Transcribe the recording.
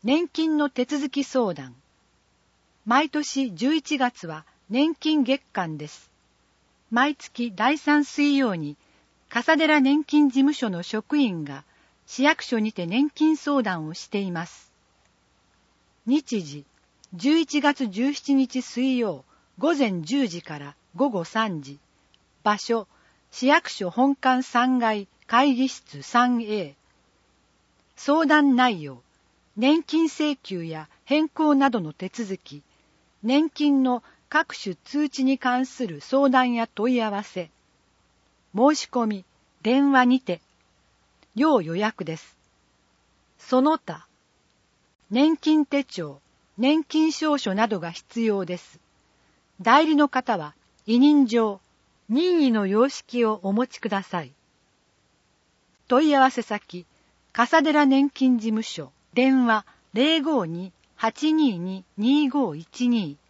年金の手続き相談。毎年11月は年金月間です。毎月第3水曜に笠寺年金事務所の職員が市役所にて年金相談をしています。日時11月17日水曜午前10時から午後3時。場所市役所本館3階会議室 3A。 相談内容、年金請求や変更などの手続き、年金の各種通知に関する相談や問い合わせ。申し込み、電話にて。要予約です。その他、年金手帳、年金証書などが必要です。代理の方は委任状、任意の様式をお持ちください。問い合わせ先、笠寺年金事務所、電話 052-822-2512